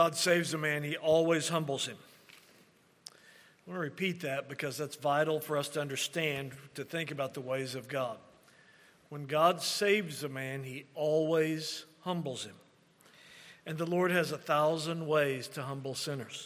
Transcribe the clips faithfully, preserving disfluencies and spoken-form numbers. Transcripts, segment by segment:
God saves a man, he always humbles him. I want to repeat that because that's vital for us to understand, to think about the ways of God. When God saves a man, he always humbles him. And the Lord has a thousand ways to humble sinners.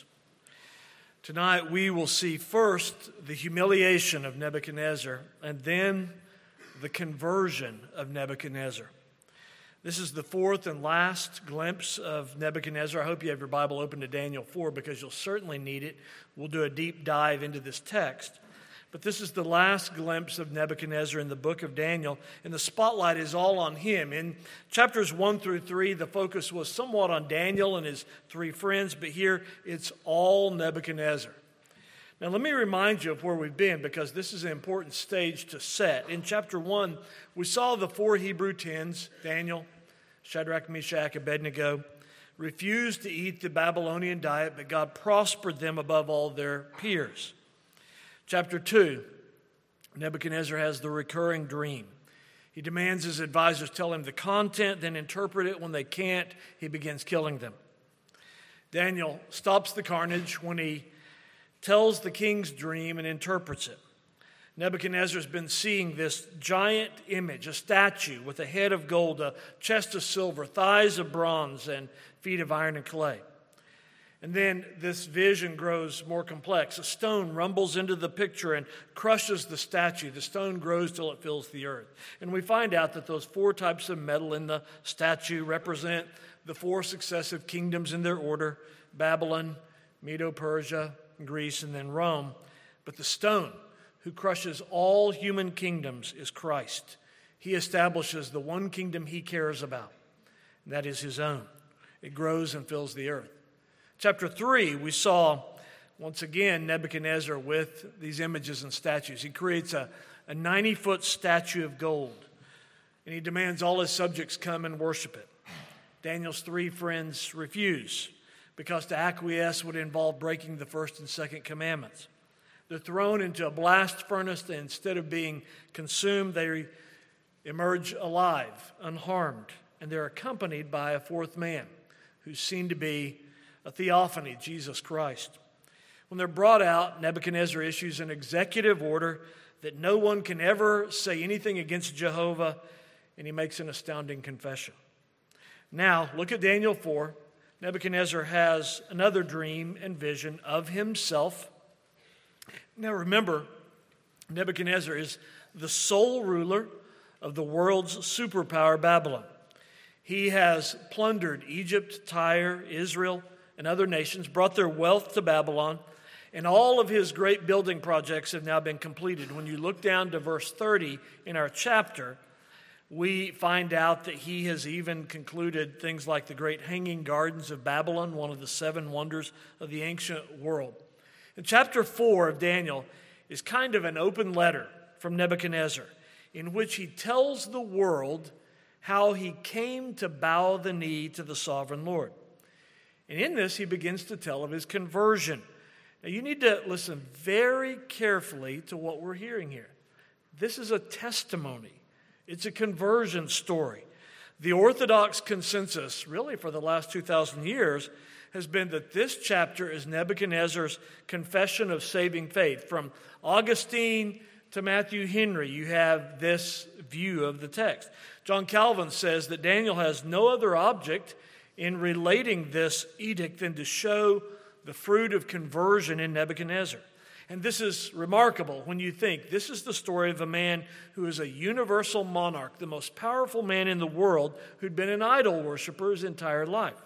Tonight we will see first the humiliation of Nebuchadnezzar and then the conversion of Nebuchadnezzar. This is the fourth and last glimpse of Nebuchadnezzar. I hope you have your Bible open to Daniel four because you'll certainly need it. We'll do a deep dive into this text. But this is the last glimpse of Nebuchadnezzar in the book of Daniel, and the spotlight is all on him. In chapters one through three, the focus was somewhat on Daniel and his three friends, but here it's all Nebuchadnezzar. Now, let me remind you of where we've been because this is an important stage to set. In chapter one, we saw the four Hebrew tens, Daniel, Shadrach, Meshach, Abednego, refused to eat the Babylonian diet, but God prospered them above all their peers. Chapter two, Nebuchadnezzar has the recurring dream. He demands his advisors tell him the content, then interpret it. When they can't, he begins killing them. Daniel stops the carnage when he tells the king's dream and interprets it. Nebuchadnezzar has been seeing this giant image, a statue with a head of gold, a chest of silver, thighs of bronze, and feet of iron and clay. And then this vision grows more complex. A stone rumbles into the picture and crushes the statue. The stone grows till it fills the earth. And we find out that those four types of metal in the statue represent the four successive kingdoms in their order: Babylon, Medo-Persia, Greece, and then Rome. But the stone who crushes all human kingdoms is Christ. He establishes the one kingdom he cares about, and that is his own. It grows and fills the earth. Chapter three, we saw once again Nebuchadnezzar with these images and statues. He creates a, a ninety-foot statue of gold, and he demands all his subjects come and worship it. Daniel's three friends refuse because to acquiesce would involve breaking the first and second commandments. They're thrown into a blast furnace, and instead of being consumed, they emerge alive, unharmed, and they're accompanied by a fourth man who's seen to be a theophany, Jesus Christ. When they're brought out, Nebuchadnezzar issues an executive order that no one can ever say anything against Jehovah, and he makes an astounding confession. Now, look at Daniel four. Nebuchadnezzar has another dream and vision of himself. Now remember, Nebuchadnezzar is the sole ruler of the world's superpower, Babylon. He has plundered Egypt, Tyre, Israel, and other nations, brought their wealth to Babylon, and all of his great building projects have now been completed. When you look down to verse thirty in our chapter, we find out that he has even concluded things like the great hanging gardens of Babylon, one of the seven wonders of the ancient world. And chapter four of Daniel is kind of an open letter from Nebuchadnezzar in which he tells the world how he came to bow the knee to the sovereign Lord. And in this, he begins to tell of his conversion. Now, you need to listen very carefully to what we're hearing here. This is a testimony. It's a conversion story. The Orthodox consensus, really for the last two thousand years, has been that this chapter is Nebuchadnezzar's confession of saving faith. From Augustine to Matthew Henry, you have this view of the text. John Calvin says that Daniel has no other object in relating this edict than to show the fruit of conversion in Nebuchadnezzar. And this is remarkable when you think this is the story of a man who is a universal monarch, the most powerful man in the world, who'd been an idol worshiper his entire life.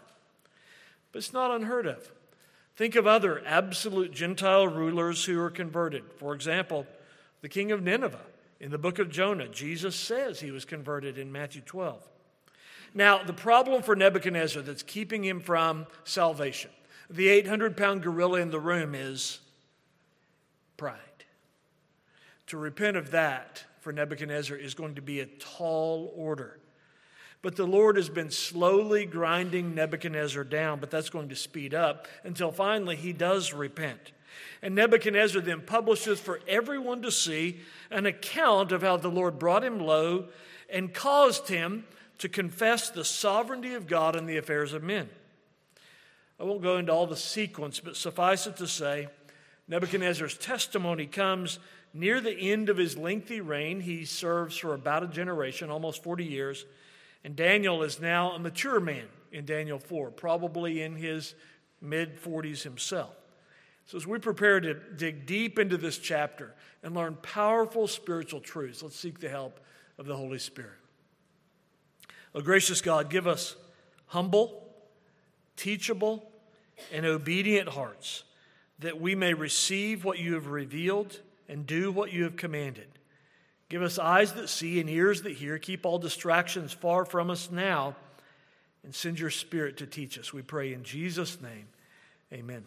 But it's not unheard of. Think of other absolute Gentile rulers who are converted. For example, the king of Nineveh. In the book of Jonah, Jesus says he was converted in Matthew twelve. Now, the problem for Nebuchadnezzar that's keeping him from salvation, the eight hundred pound gorilla in the room, is pride. To repent of that for Nebuchadnezzar is going to be a tall order. But the Lord has been slowly grinding Nebuchadnezzar down, but that's going to speed up until finally he does repent. And Nebuchadnezzar then publishes for everyone to see an account of how the Lord brought him low and caused him to confess the sovereignty of God in the affairs of men. I won't go into all the sequence, but suffice it to say, Nebuchadnezzar's testimony comes near the end of his lengthy reign. He serves for about a generation, almost forty years. And Daniel is now a mature man in Daniel four, probably in his mid-forties himself. So as we prepare to dig deep into this chapter and learn powerful spiritual truths, let's seek the help of the Holy Spirit. Oh, gracious God, give us humble, teachable, and obedient hearts, that we may receive what you have revealed and do what you have commanded. Give us eyes that see and ears that hear. Keep all distractions far from us now, and send your Spirit to teach us. We pray in Jesus' name. Amen.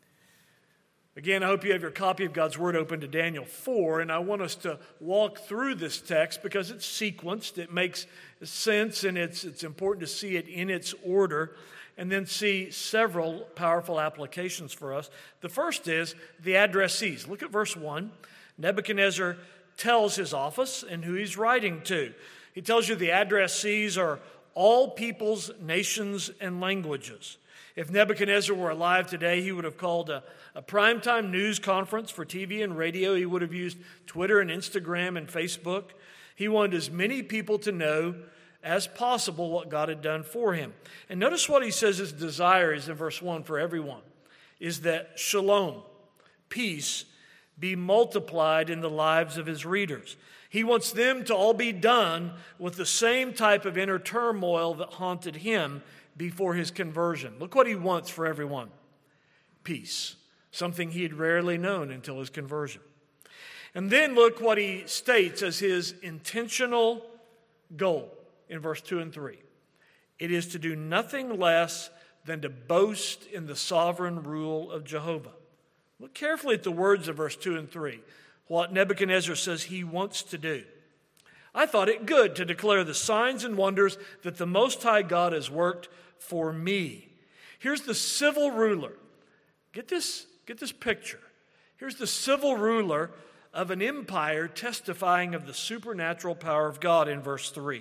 Again, I hope you have your copy of God's Word open to Daniel four, and I want us to walk through this text because it's sequenced. It makes sense, and it's, it's important to see it in its order, and then see several powerful applications for us. The first is the addressees. Look at verse one. Nebuchadnezzar tells his office and who he's writing to. He tells you the addressees are all peoples, nations, and languages. If Nebuchadnezzar were alive today, he would have called a, a primetime news conference for T V and radio. He would have used Twitter and Instagram and Facebook. He wanted as many people to know as possible what God had done for him. And notice what he says his desire is in verse one for everyone, is that shalom, peace, be multiplied in the lives of his readers. He wants them to all be done with the same type of inner turmoil that haunted him before his conversion. Look what he wants for everyone. Peace, something he had rarely known until his conversion. And then look what he states as his intentional goal in verse two and three. It is to do nothing less than to boast in the sovereign rule of Jehovah. Look carefully at the words of verse two and three, what Nebuchadnezzar says he wants to do. I thought it good to declare the signs and wonders that the Most High God has worked for me. Here's the civil ruler. Get this, get this picture. Here's the civil ruler of an empire testifying of the supernatural power of God in verse three.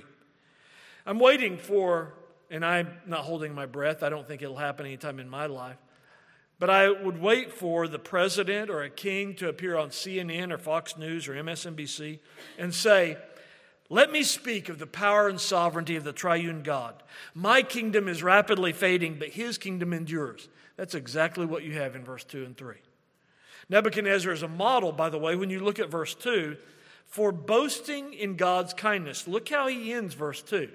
I'm waiting for, and I'm not holding my breath, I don't think it'll happen anytime in my life, but I would wait for the president or a king to appear on C N N or Fox News or M S N B C and say, let me speak of the power and sovereignty of the triune God. My kingdom is rapidly fading, but his kingdom endures. That's exactly what you have in verse two and three. Nebuchadnezzar is a model, by the way, when you look at verse two, for boasting in God's kindness. Look how he ends verse two.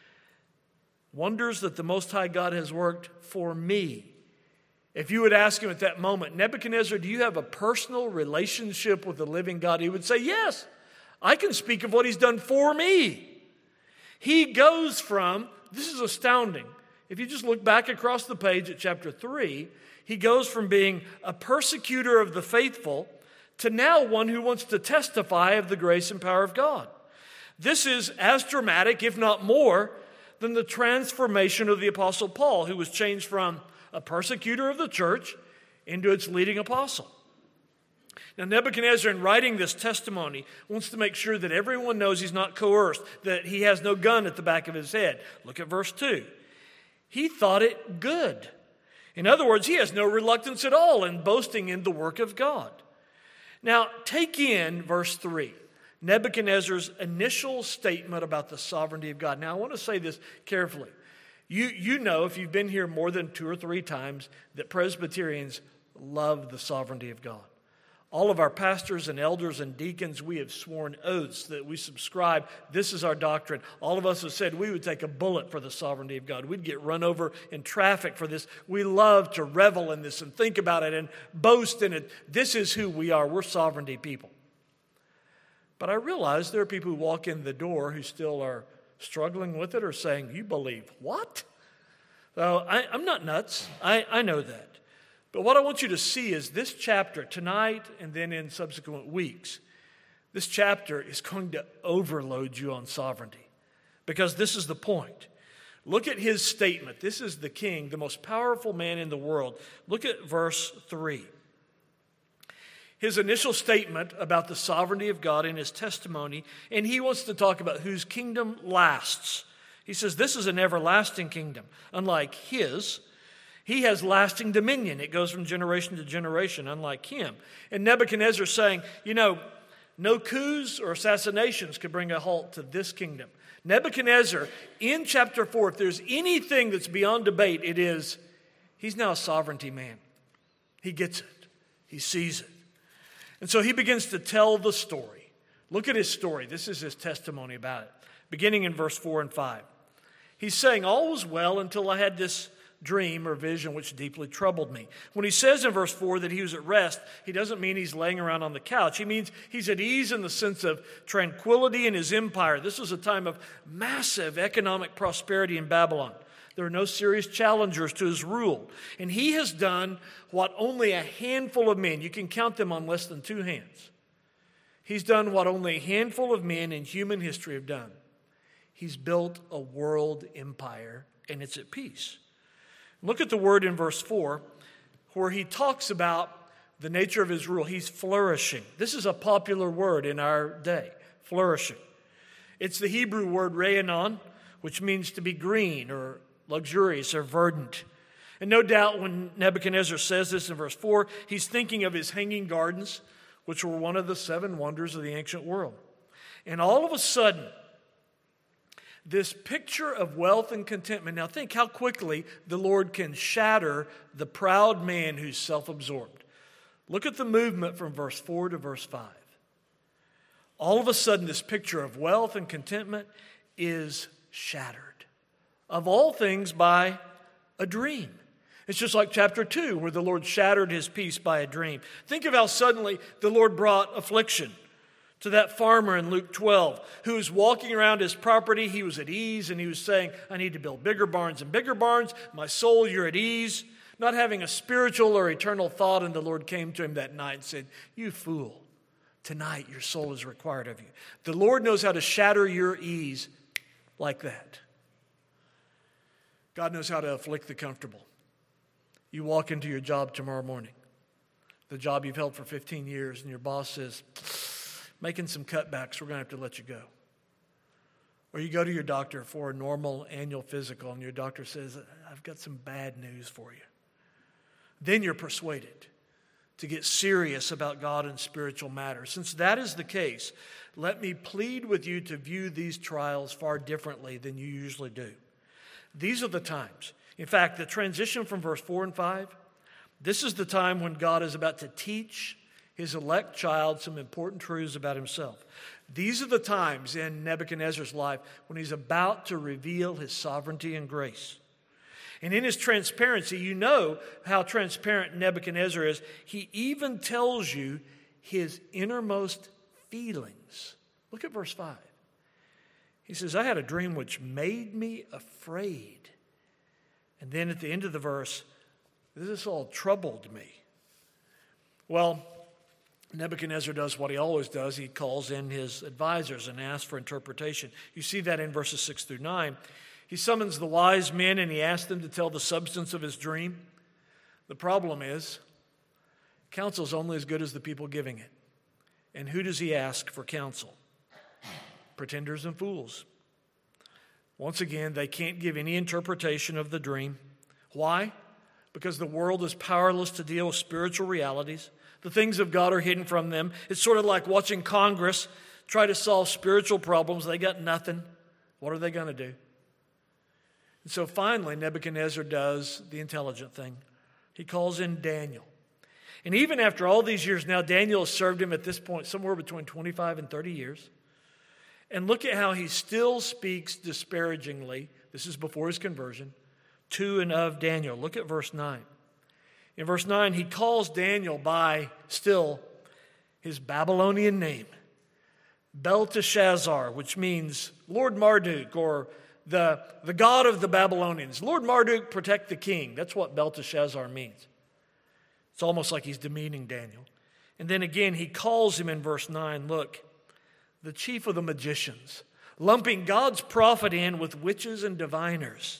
Wonders that the Most High God has worked for me. If you would ask him at that moment, Nebuchadnezzar, do you have a personal relationship with the living God? He would say, yes, I can speak of what he's done for me. He goes from, this is astounding. If you just look back across the page at chapter three, he goes from being a persecutor of the faithful to now one who wants to testify of the grace and power of God. This is as dramatic, if not more, than the transformation of the Apostle Paul, who was changed from a persecutor of the church into its leading apostle. Now, Nebuchadnezzar, in writing this testimony, wants to make sure that everyone knows he's not coerced, that he has no gun at the back of his head. Look at verse two. He thought it good. In other words, he has no reluctance at all in boasting in the work of God. Now, take in verse three, Nebuchadnezzar's initial statement about the sovereignty of God. Now, I want to say this carefully. You, you know, if you've been here more than two or three times, that Presbyterians love the sovereignty of God. All of our pastors and elders and deacons, we have sworn oaths that we subscribe. This is our doctrine. All of us have said we would take a bullet for the sovereignty of God. We'd get run over in traffic for this. We love to revel in this and think about it and boast in it. This is who we are. We're sovereignty people. But I realize there are people who walk in the door who still are struggling with it or saying, you believe what? So I, I'm not nuts. I, I know that. But what I want you to see is this chapter tonight and then in subsequent weeks, this chapter is going to overload you on sovereignty because this is the point. Look at his statement. This is the king, the most powerful man in the world. Look at verse three. His initial statement about the sovereignty of God in his testimony, and he wants to talk about whose kingdom lasts. He says this is an everlasting kingdom, unlike his. He has lasting dominion. It goes from generation to generation, unlike him. And Nebuchadnezzar is saying, you know, no coups or assassinations could bring a halt to this kingdom. Nebuchadnezzar, in chapter four, if there's anything that's beyond debate, it is he's now a sovereignty man. He gets it. He sees it. And so he begins to tell the story. Look at his story. This is his testimony about it. Beginning in verse four and five. He's saying, all was well until I had this dream or vision which deeply troubled me. When he says in verse four that he was at rest, he doesn't mean he's laying around on the couch. He means he's at ease in the sense of tranquility in his empire. This was a time of massive economic prosperity in Babylon. There are no serious challengers to his rule. And he has done what only a handful of men, you can count them on less than two hands. He's done what only a handful of men in human history have done. He's built a world empire, and it's at peace. Look at the word in verse four, where he talks about the nature of his rule. He's flourishing. This is a popular word in our day, flourishing. It's the Hebrew word rainon, which means to be green or luxurious or verdant. And no doubt when Nebuchadnezzar says this in verse four, he's thinking of his hanging gardens, which were one of the seven wonders of the ancient world. And all of a sudden, this picture of wealth and contentment. Now think how quickly the Lord can shatter the proud man who's self-absorbed. Look at the movement from verse four to verse five. All of a sudden, this picture of wealth and contentment is shattered. Of all things, by a dream. It's just like chapter two, where the Lord shattered his peace by a dream. Think of how suddenly the Lord brought affliction to that farmer in Luke twelve, who was walking around his property. He was at ease, and he was saying, I need to build bigger barns and bigger barns. My soul, you're at ease. Not having a spiritual or eternal thought, and the Lord came to him that night and said, you fool, tonight your soul is required of you. The Lord knows how to shatter your ease like that. God knows how to afflict the comfortable. You walk into your job tomorrow morning, the job you've held for fifteen years, and your boss says, making some cutbacks, we're going to have to let you go. Or you go to your doctor for a normal annual physical, and your doctor says, I've got some bad news for you. Then you're persuaded to get serious about God and spiritual matters. Since that is the case, let me plead with you to view these trials far differently than you usually do. These are the times. In fact, the transition from verse four and five, this is the time when God is about to teach his elect child some important truths about himself. These are the times in Nebuchadnezzar's life when he's about to reveal his sovereignty and grace. And in his transparency, you know how transparent Nebuchadnezzar is. He even tells you his innermost feelings. Look at verse five. He says, I had a dream which made me afraid. And then at the end of the verse, this all troubled me. Well, Nebuchadnezzar does what he always does. He calls in his advisors and asks for interpretation. You see that in verses six through nine. He summons the wise men and he asks them to tell the substance of his dream. The problem is, counsel is only as good as the people giving it. And who does he ask for counsel? Pretenders and fools. Once again, they can't give any interpretation of the dream. Why? Because the world is powerless to deal with spiritual realities. The things of God are hidden from them. It's sort of like watching Congress try to solve spiritual problems. They got nothing. What are they going to do? And so finally, Nebuchadnezzar does the intelligent thing. He calls in Daniel. And even after all these years now, Daniel has served him at this point somewhere between twenty-five and thirty years. And look at how he still speaks disparagingly, this is before his conversion, to and of Daniel. Look at verse nine. In verse nine, he calls Daniel by still his Babylonian name, Belteshazzar, which means Lord Marduk, or the, the God of the Babylonians. Lord Marduk, protect the king. That's what Belteshazzar means. It's almost like he's demeaning Daniel. And then again, he calls him in verse nine, look, the chief of the magicians, lumping God's prophet in with witches and diviners.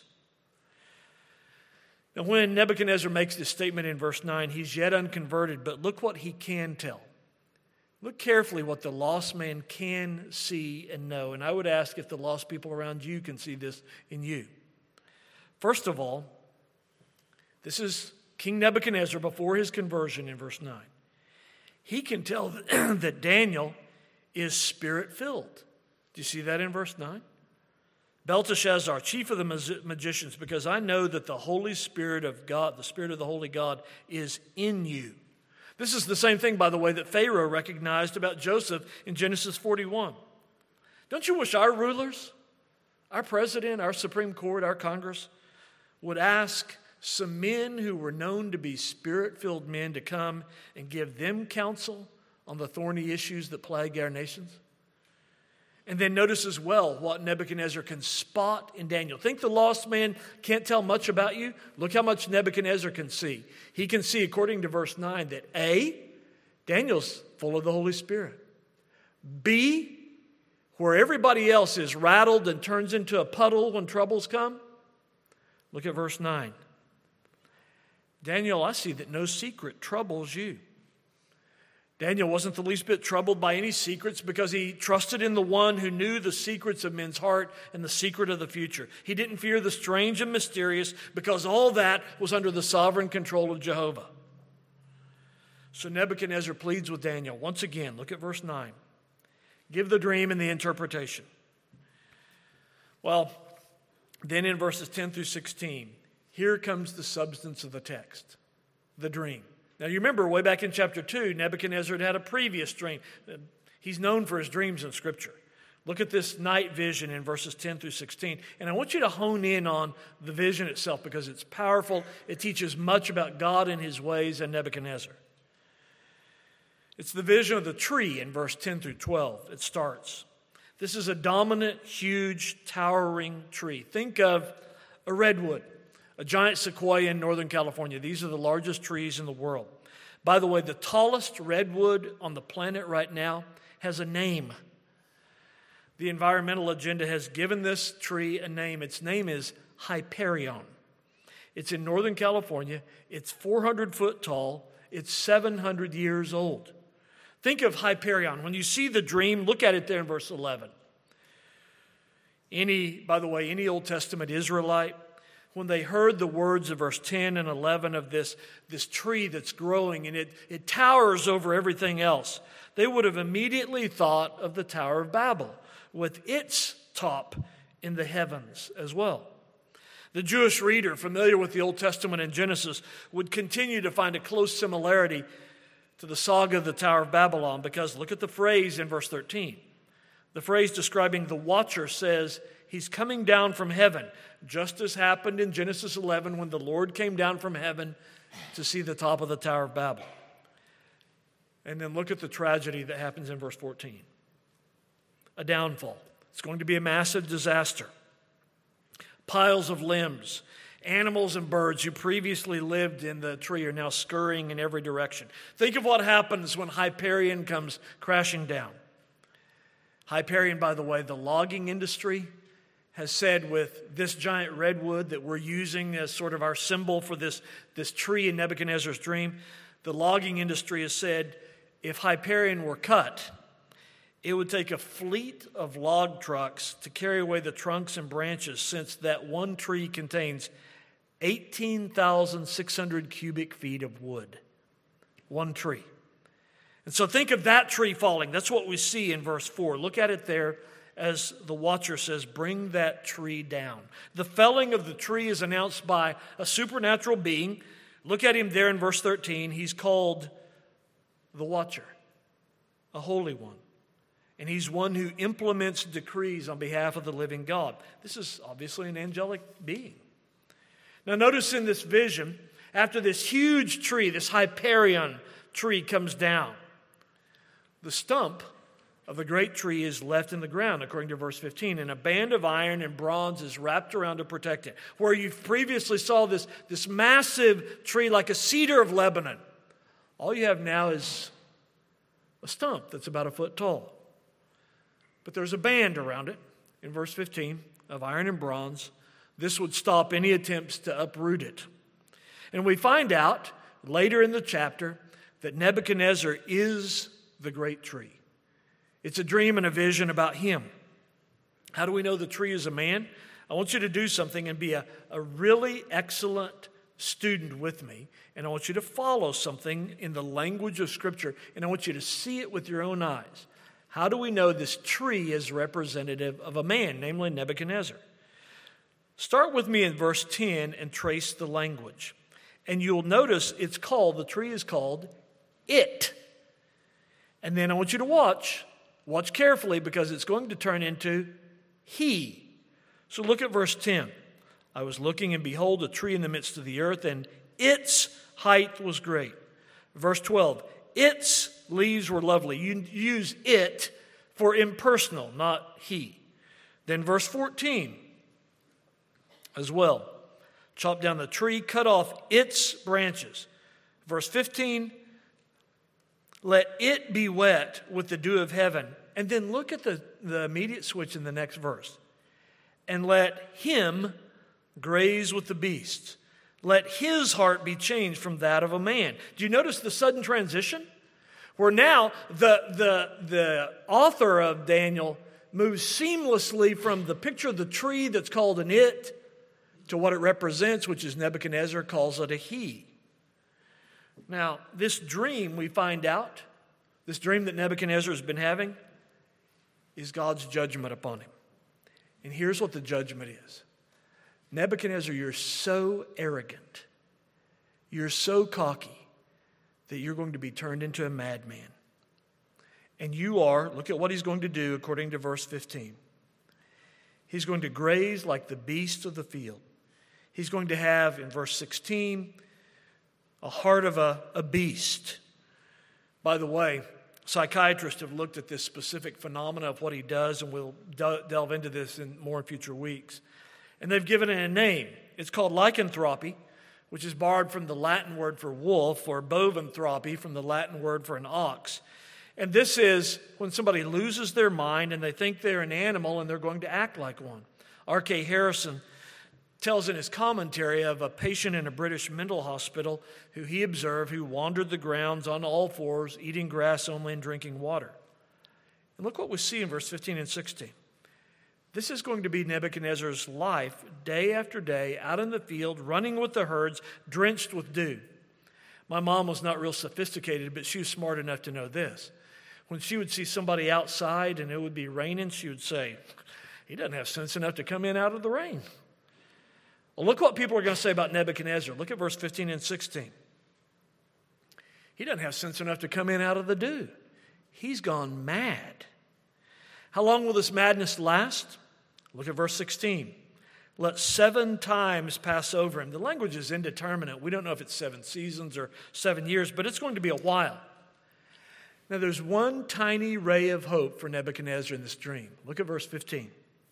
Now, when Nebuchadnezzar makes this statement in verse nine, he's yet unconverted, but look what he can tell. Look carefully what the lost man can see and know. And I would ask if the lost people around you can see this in you. First of all, This is King Nebuchadnezzar before his conversion in verse nine. He can tell that Daniel is spirit-filled. Do you see that in verse nine? Belteshazzar, chief of the magicians, because I know that the Holy Spirit of God, the Spirit of the Holy God, is in you. This is the same thing, by the way, that Pharaoh recognized about Joseph in Genesis forty-one. Don't you wish our rulers, our president, our Supreme Court, our Congress, would ask some men who were known to be spirit-filled men to come and give them counsel on the thorny issues that plague our nations? And then notice as well what Nebuchadnezzar can spot in Daniel. Think the lost man can't tell much about you? Look how much Nebuchadnezzar can see. He can see, according to verse nine, that A, Daniel's full of the Holy Spirit. B, where everybody else is rattled and turns into a puddle when troubles come. Look at verse nine. Daniel, I see that no secret troubles you. Daniel wasn't the least bit troubled by any secrets because he trusted in the one who knew the secrets of men's heart and the secret of the future. He didn't fear the strange and mysterious because all that was under the sovereign control of Jehovah. So Nebuchadnezzar pleads with Daniel. Once again, look at verse nine. Give the dream and the interpretation. Well, then in verses ten through sixteen, here comes the substance of the text, the dream. Now, you remember way back in chapter two, Nebuchadnezzar had had a previous dream. He's known for his dreams in Scripture. Look at this night vision in verses ten through sixteen. And I want you to hone in on the vision itself because it's powerful. It teaches much about God and his ways and Nebuchadnezzar. It's the vision of the tree in verse ten through twelve. It starts. This is a dominant, huge, towering tree. Think of a redwood. A giant sequoia in Northern California. These are the largest trees in the world. By the way, the tallest redwood on the planet right now has a name. The environmental agenda has given this tree a name. Its name is Hyperion. It's in Northern California. It's four hundred foot tall. It's seven hundred years old. Think of Hyperion. When you see the dream, look at it there in verse eleven. Any, by the way, any Old Testament Israelite, when they heard the words of verse ten and eleven of this, this tree that's growing and it, it towers over everything else, they would have immediately thought of the Tower of Babel with its top in the heavens as well. The Jewish reader familiar with the Old Testament and Genesis would continue to find a close similarity to the saga of the Tower of Babylon because look at the phrase in verse thirteen. The phrase describing the watcher says, he's coming down from heaven, just as happened in Genesis eleven when the Lord came down from heaven to see the top of the Tower of Babel. And then look at the tragedy that happens in verse fourteen. A downfall. It's going to be a massive disaster. Piles of limbs. Animals and birds who previously lived in the tree are now scurrying in every direction. Think of what happens when Hyperion comes crashing down. Hyperion, by the way, the logging industry has said with this giant redwood that we're using as sort of our symbol for this, this tree in Nebuchadnezzar's dream, the logging industry has said if Hyperion were cut, it would take a fleet of log trucks to carry away the trunks and branches since that one tree contains eighteen thousand six hundred cubic feet of wood. One tree. And so think of that tree falling. That's what we see in verse four. Look at it there as the watcher says, bring that tree down. The felling of the tree is announced by a supernatural being. Look at him there in verse thirteen. He's called the watcher, a holy one. And he's one who implements decrees on behalf of the living God. This is obviously an angelic being. Now notice in this vision, after this huge tree, this Hyperion tree comes down, the stump of the great tree is left in the ground, according to verse fifteen, and a band of iron and bronze is wrapped around to protect it. Where you previously saw this, this massive tree like a cedar of Lebanon, all you have now is a stump that's about a foot tall. But there's a band around it, in verse fifteen, of iron and bronze. This would stop any attempts to uproot it. And we find out later in the chapter that Nebuchadnezzar is the great tree. It's a dream and a vision about him. How do we know the tree is a man? I want you to do something and be a, a really excellent student with me, and I want you to follow something in the language of Scripture, and I want you to see it with your own eyes. How do we know this tree is representative of a man, namely Nebuchadnezzar? Start with me in verse ten and trace the language. And you'll notice it's called, the tree is called it. And then I want you to watch, watch carefully, because it's going to turn into he. So look at verse ten. I was looking, and behold, a tree in the midst of the earth, and its height was great. Verse twelve, its leaves were lovely. You use it for impersonal, not he. Then verse fourteen as well. Chop down the tree, cut off its branches. Verse fifteen, let it be wet with the dew of heaven. And then look at the, the immediate switch in the next verse. And let him graze with the beasts. Let his heart be changed from that of a man. Do you notice the sudden transition? Where now the, the, the author of Daniel moves seamlessly from the picture of the tree that's called an it to what it represents, which is Nebuchadnezzar calls it a he. Now, this dream, we find out, this dream that Nebuchadnezzar has been having, is God's judgment upon him. And here's what the judgment is. Nebuchadnezzar, you're so arrogant, you're so cocky, that you're going to be turned into a madman. And you are, look at what he's going to do according to verse fifteen. He's going to graze like the beasts of the field. He's going to have, in verse sixteen, a heart of a, a beast. By the way, psychiatrists have looked at this specific phenomena of what he does, and we'll de- delve into this in more in future weeks. And they've given it a name. It's called lycanthropy, which is borrowed from the Latin word for wolf, or boventhropy from the Latin word for an ox. And this is when somebody loses their mind and they think they're an animal and they're going to act like one. R K Harrison tells in his commentary of a patient in a British mental hospital who he observed who wandered the grounds on all fours, eating grass only and drinking water. And look what we see in verse fifteen and sixteen. This is going to be Nebuchadnezzar's life day after day, out in the field, running with the herds, drenched with dew. My mom was not real sophisticated, but she was smart enough to know this. When she would see somebody outside and it would be raining, she would say, he doesn't have sense enough to come in out of the rain. Well, look what people are going to say about Nebuchadnezzar. Look at verse fifteen and sixteen. He doesn't have sense enough to come in out of the dew. He's gone mad. How long will this madness last? Look at verse sixteen. Let seven times pass over him. The language is indeterminate. We don't know if it's seven seasons or seven years, but it's going to be a while. Now, there's one tiny ray of hope for Nebuchadnezzar in this dream. Look at verse fifteen.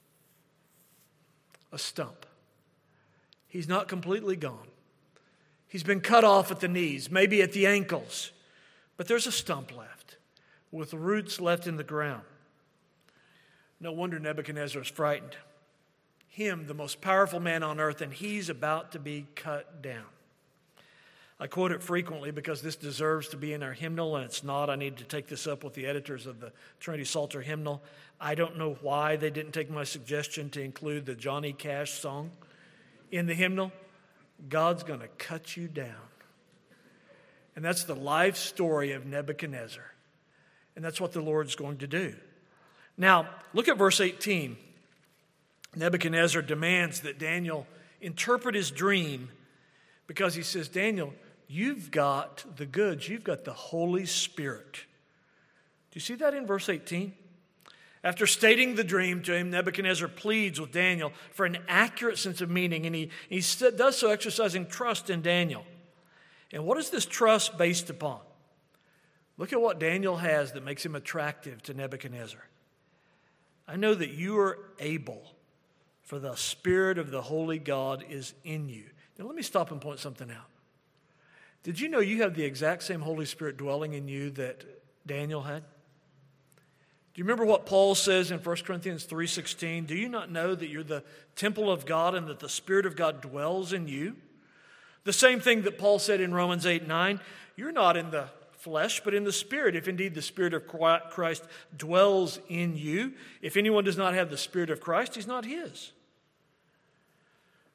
A stump. He's not completely gone. He's been cut off at the knees, maybe at the ankles, but there's a stump left with roots left in the ground. No wonder Nebuchadnezzar is frightened. Him, the most powerful man on earth, and he's about to be cut down. I quote it frequently because this deserves to be in our hymnal, and it's not. I need to take this up with the editors of the Trinity Psalter hymnal. I don't know why they didn't take my suggestion to include the Johnny Cash song in the hymnal. God's going to cut you down. And that's the life story of Nebuchadnezzar. And that's what the Lord's going to do. Now, look at verse eighteen. Nebuchadnezzar demands that Daniel interpret his dream because he says, Daniel, you've got the goods. You've got the Holy Spirit. Do you see that in verse eighteen? After stating the dream to him, Nebuchadnezzar pleads with Daniel for an accurate sense of meaning, and he, he does so exercising trust in Daniel. And what is this trust based upon? Look at what Daniel has that makes him attractive to Nebuchadnezzar. I know that you are able, for the Spirit of the Holy God is in you. Now let me stop and point something out. Did you know you have the exact same Holy Spirit dwelling in you that Daniel had? Do you remember what Paul says in First Corinthians three sixteen? Do you not know that you're the temple of God and that the Spirit of God dwells in you? The same thing that Paul said in Romans eight nine. You're not in the flesh, but in the Spirit, if indeed the Spirit of Christ dwells in you. If anyone does not have the Spirit of Christ, he's not his.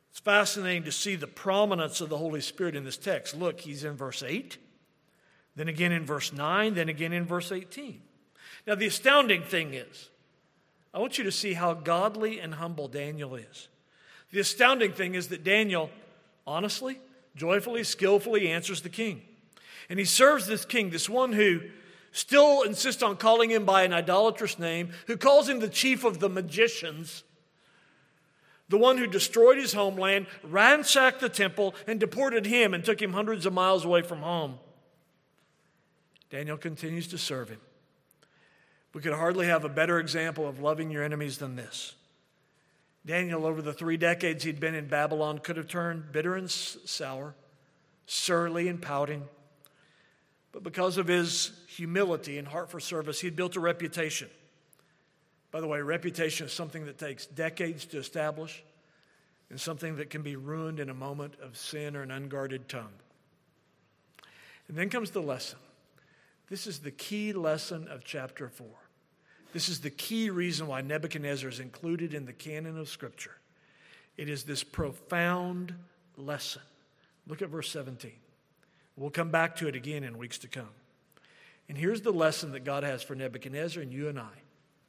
It's fascinating to see the prominence of the Holy Spirit in this text. Look, he's in verse eight, then again in verse nine, then again in verse eighteen. Now, the astounding thing is, I want you to see how godly and humble Daniel is. The astounding thing is that Daniel, honestly, joyfully, skillfully answers the king. And he serves this king, this one who still insists on calling him by an idolatrous name, who calls him the chief of the magicians, the one who destroyed his homeland, ransacked the temple, and deported him and took him hundreds of miles away from home. Daniel continues to serve him. We could hardly have a better example of loving your enemies than this. Daniel, over the three decades he'd been in Babylon, could have turned bitter and sour, surly and pouting. But because of his humility and heart for service, he'd built a reputation. By the way, reputation is something that takes decades to establish and something that can be ruined in a moment of sin or an unguarded tongue. And then comes the lesson. This is the key lesson of chapter four. This is the key reason why Nebuchadnezzar is included in the canon of Scripture. It is this profound lesson. Look at verse seventeen. We'll come back to it again in weeks to come. And here's the lesson that God has for Nebuchadnezzar and you and I.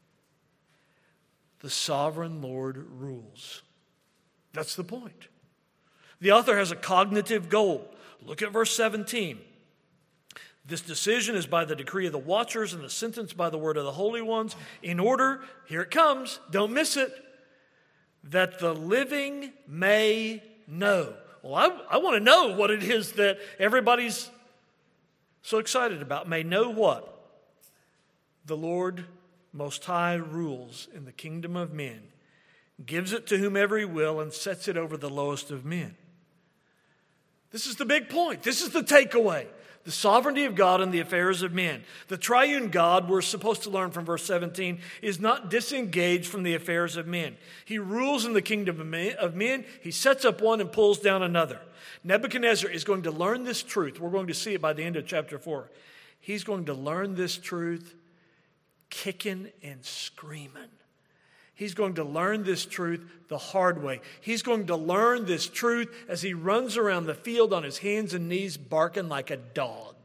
The sovereign Lord rules. That's the point. The author has a cognitive goal. Look at verse seventeen. This decision is by the decree of the watchers and the sentence by the word of the holy ones, in order, here it comes, don't miss it, that the living may know. Well, I, I want to know what it is that everybody's so excited about. May know what? The Lord Most High rules in the kingdom of men, gives it to whomever he will, and sets it over the lowest of men. This is the big point. This is the takeaway. The sovereignty of God in the affairs of men. The triune God, we're supposed to learn from verse seventeen, is not disengaged from the affairs of men. He rules in the kingdom of men. He sets up one and pulls down another. Nebuchadnezzar is going to learn this truth. We're going to see it by the end of chapter four. He's going to learn this truth kicking and screaming. He's going to learn this truth the hard way. He's going to learn this truth as he runs around the field on his hands and knees barking like a dog.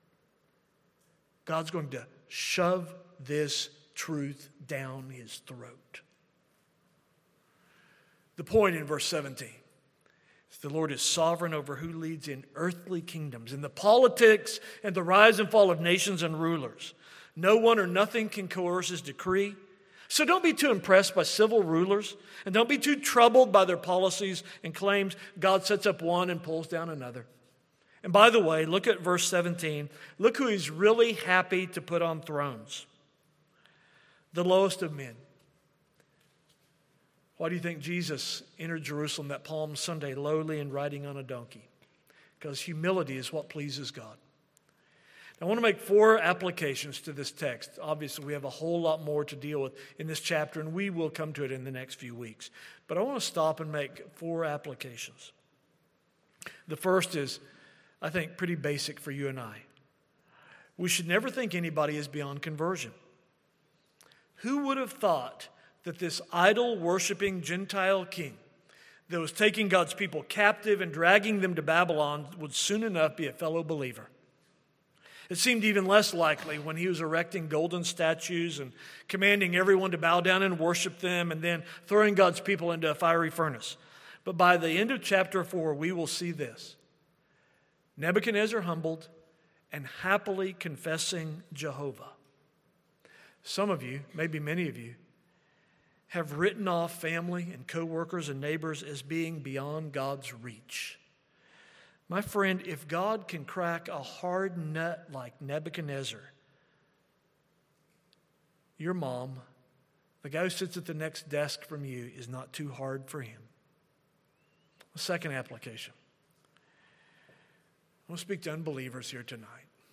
God's going to shove this truth down his throat. The point in verse seventeen is the Lord is sovereign over who leads in earthly kingdoms, in the politics and the rise and fall of nations and rulers. No one or nothing can coerce his decree. So don't be too impressed by civil rulers, and don't be too troubled by their policies and claims. God sets up one and pulls down another. And by the way, look at verse seventeen. Look who he's really happy to put on thrones. The lowest of men. Why do you think Jesus entered Jerusalem that Palm Sunday lowly and riding on a donkey? Because humility is what pleases God. I want to make four applications to this text. Obviously, we have a whole lot more to deal with in this chapter, and we will come to it in the next few weeks. But I want to stop and make four applications. The first is, I think, pretty basic for you and I. We should never think anybody is beyond conversion. Who would have thought that this idol-worshiping Gentile king that was taking God's people captive and dragging them to Babylon would soon enough be a fellow believer? It seemed even less likely when he was erecting golden statues and commanding everyone to bow down and worship them and then throwing God's people into a fiery furnace. But by the end of chapter four, we will see this. Nebuchadnezzar humbled and happily confessing Jehovah. Some of you, maybe many of you, have written off family and co-workers and neighbors as being beyond God's reach. My friend, if God can crack a hard nut like Nebuchadnezzar, your mom, the guy who sits at the next desk from you, is not too hard for him. The second application. I want to speak to unbelievers here tonight.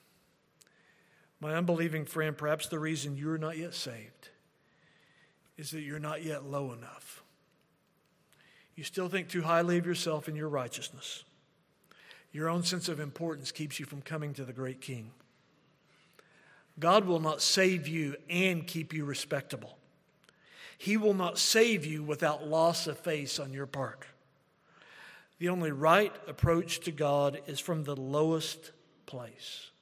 My unbelieving friend, perhaps the reason you're not yet saved is that you're not yet low enough. You still think too highly of yourself and your righteousness. Your own sense of importance keeps you from coming to the great King. God will not save you and keep you respectable. He will not save you without loss of face on your part. The only right approach to God is from the lowest place.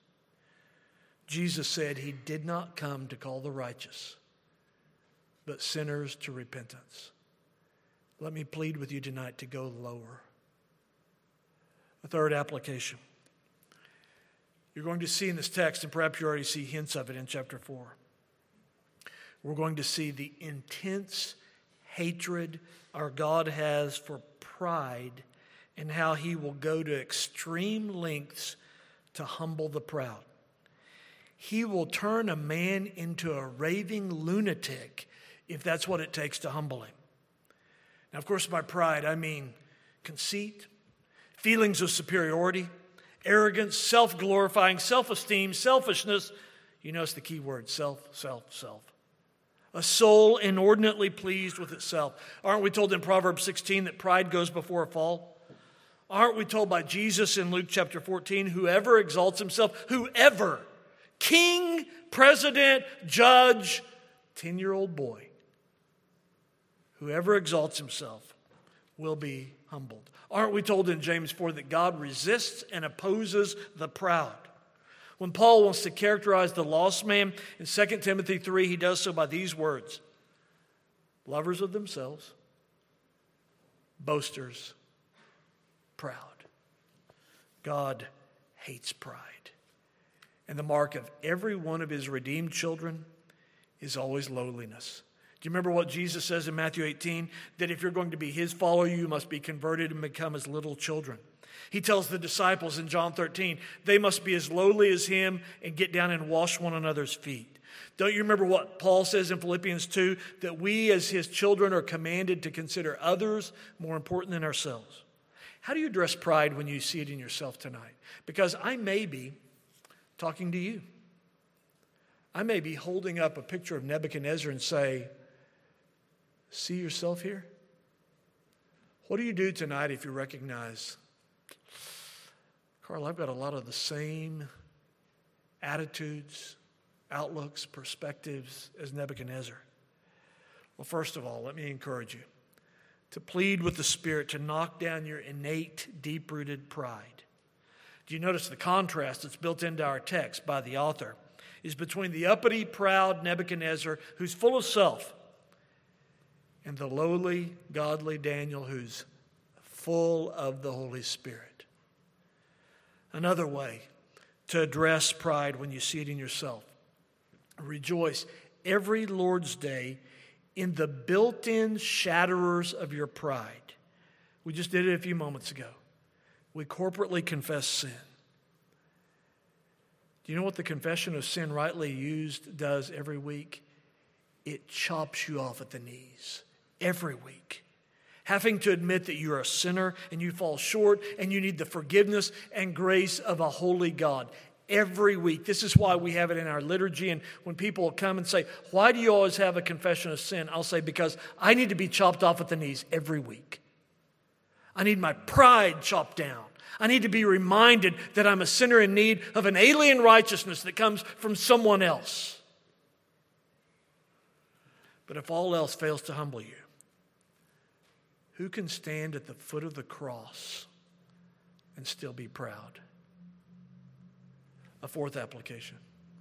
Jesus said he did not come to call the righteous, but sinners to repentance. Let me plead with you tonight to go lower. A third application. You're going to see in this text, and perhaps you already see hints of it in chapter four, we're going to see the intense hatred our God has for pride and how he will go to extreme lengths to humble the proud. He will turn a man into a raving lunatic if that's what it takes to humble him. Now, of course, by pride, I mean conceit, feelings of superiority, arrogance, self-glorifying, self-esteem, selfishness. You notice the key word, self, self, self. A soul inordinately pleased with itself. Aren't we told in Proverbs sixteen that pride goes before a fall? Aren't we told by Jesus in Luke chapter fourteen, whoever exalts himself, whoever, king, president, judge, ten-year-old boy, whoever exalts himself will be humbled. Aren't we told in James four that God resists and opposes the proud? When Paul wants to characterize the lost man in Second Timothy three, he does so by these words: lovers of themselves, boasters, proud. God hates pride. And the mark of every one of his redeemed children is always lowliness. Do you remember what Jesus says in Matthew eighteen? That if you're going to be his follower, you must be converted and become as little children. He tells the disciples in John thirteen, they must be as lowly as him and get down and wash one another's feet. Don't you remember what Paul says in Philippians two? That we as his children are commanded to consider others more important than ourselves. How do you address pride when you see it in yourself tonight? Because I may be talking to you. I may be holding up a picture of Nebuchadnezzar and say, see yourself here? What do you do tonight if you recognize, Carl, I've got a lot of the same attitudes, outlooks, perspectives as Nebuchadnezzar? Well, first of all, let me encourage you to plead with the Spirit to knock down your innate, deep-rooted pride. Do you notice the contrast that's built into our text by the author is between the uppity, proud Nebuchadnezzar, who's full of self, and the lowly, godly Daniel, who's full of the Holy Spirit. Another way to address pride when you see it in yourself: rejoice every Lord's Day in the built-in shatterers of your pride. We just did it a few moments ago. We corporately confess sin. Do you know what the confession of sin rightly used does every week? It chops you off at the knees every week. Having to admit that you're a sinner and you fall short and you need the forgiveness and grace of a holy God. Every week. This is why we have it in our liturgy. And when people come and say, why do you always have a confession of sin? I'll say, because I need to be chopped off at the knees every week. I need my pride chopped down. I need to be reminded that I'm a sinner in need of an alien righteousness that comes from someone else. But if all else fails to humble you, who can stand at the foot of the cross and still be proud? A fourth application.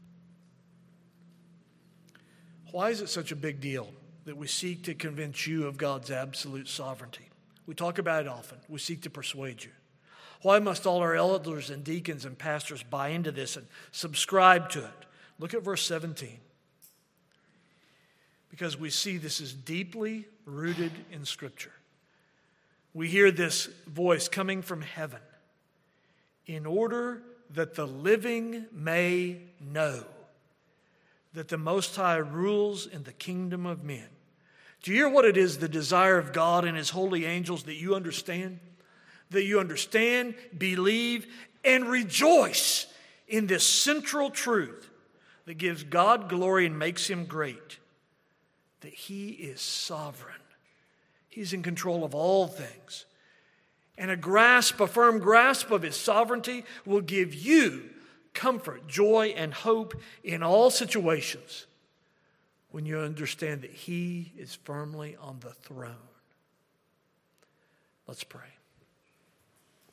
Why is it such a big deal that we seek to convince you of God's absolute sovereignty? We talk about it often. We seek to persuade you. Why must all our elders and deacons and pastors buy into this and subscribe to it? Look at verse seventeen. Because we see this is deeply rooted in Scripture. We hear this voice coming from heaven. In order that the living may know that the Most High rules in the kingdom of men. Do you hear what it is, the desire of God and his holy angels, that you understand? That you understand, believe, and rejoice in this central truth that gives God glory and makes him great. That he is sovereign. He's in control of all things. And a grasp, a firm grasp of his sovereignty will give you comfort, joy, and hope in all situations when you understand that he is firmly on the throne. Let's pray.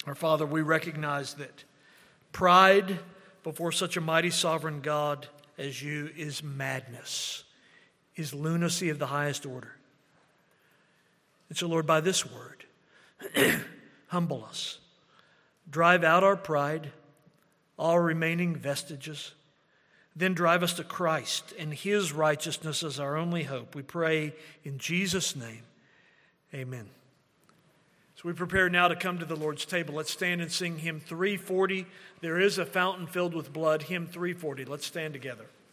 Our Father, we recognize that pride before such a mighty sovereign God as you is madness, is lunacy of the highest order. And so, Lord, by this word, humble us. Drive out our pride, all remaining vestiges. Then drive us to Christ and His righteousness as our only hope. We pray in Jesus' name. Amen. So we prepare now to come to the Lord's table. Let's stand and sing hymn three forty. There is a fountain filled with blood, hymn three forty. Let's stand together.